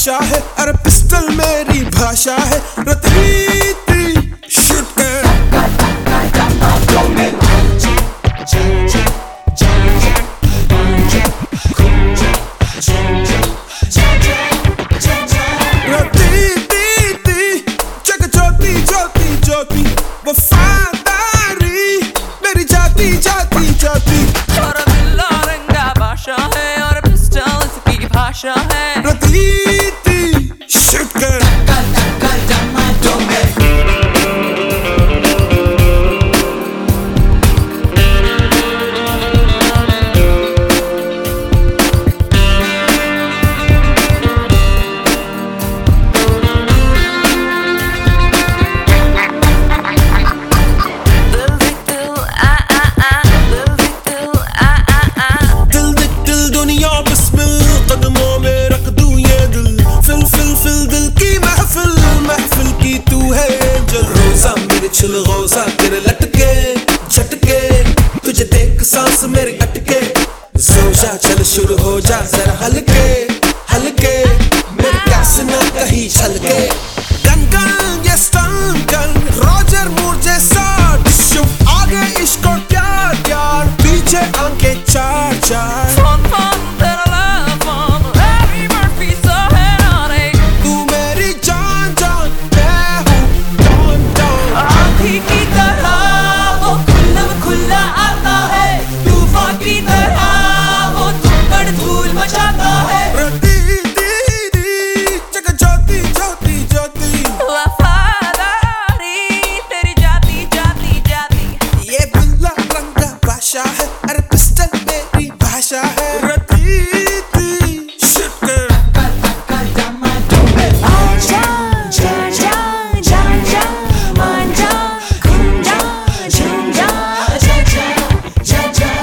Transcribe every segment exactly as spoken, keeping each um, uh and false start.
भाषा है, अरे पिस्टल मेरी भाषा है। रतीती शूट कर रतीती जग ज्योति ज्योति ज्योति वफादारी मेरी जाती जाती जाती। और बिल्ला रंगा भाषा है और पिस्टल इसकी भाषा है। रतीती शूट कर रोजा तेरे लटके झटके तुझे देख सांस मेरी अटके। सोजा चल शुरू हो जा जरा हल्के हल्के मेरे प्यास ना कहीं छलके। गन गन ये स्टन गन रॉजर मूर जैसा डिशुम आगे इश्क और प्यार प्यार पीछे आंखें चार चार। फन फन तेरा लव फन हैवी मर्फी सा है नारे तू मेरी जान जान मैं हूँ डॉन डॉन। आँखी की तरह वो खुल्लम खुल्ला आता है, तूफान की तरह वो तुक्कड़ धूल मचाता है। रतीती जग ज्योति ज्योति ज्योति वफादारी तेरी जाती जाती जाती। ये बिल्ला रंगा भाषा है, अरे पिस्टल मेरी भाषा है। रतीती शूट कर आजा जा जा जा जा मान जा घूम जा झूम जा जा जा जा जा।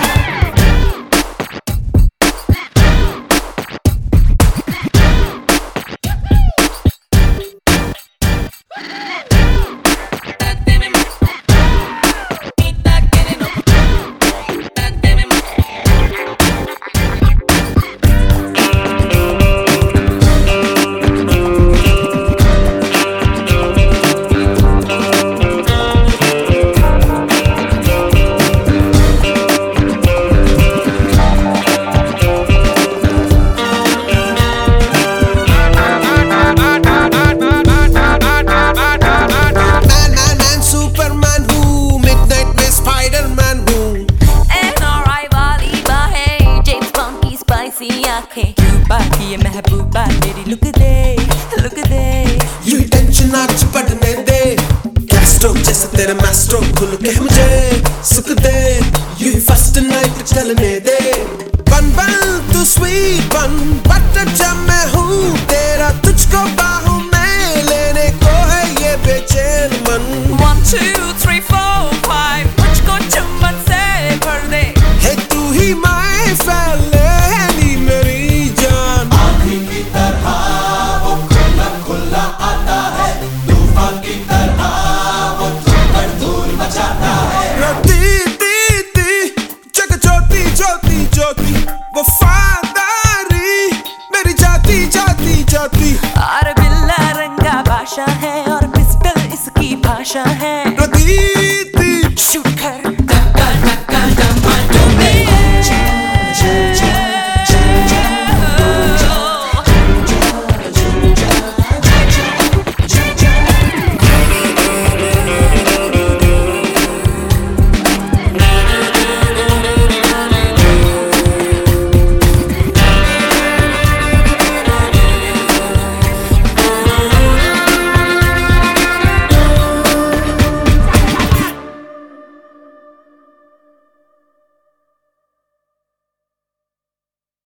क्यूबा की ये महबूबा तेरी लुक दे लुक दे। यू ही टेंशन आज बढ़ने दे, गैस्ट्रो जैसे तेरे मास्ट्रो खुल के मुझे सुख दे। यू ही फर्स्ट नाइट चलने दे, बन बन तू स्वीट बन बट जब मैं हूँ तेरा तुझको बाहों में लेने को है ये बेचैन मन। One two three four five मुझको चुम्बन से भर दे। है तू ही माय फैले मेरी जान। आँखी की तरह वो खुला खुला आता है, तूफान की तरह वो तुक्कड़ धूल मचाता है। रतीती जग ज्योति ज्योति ज्योति वफादारी मेरी जाती जाती जाती। और बिल्ला रंगा भाषा है और पिस्टल इसकी भाषा है। रतीती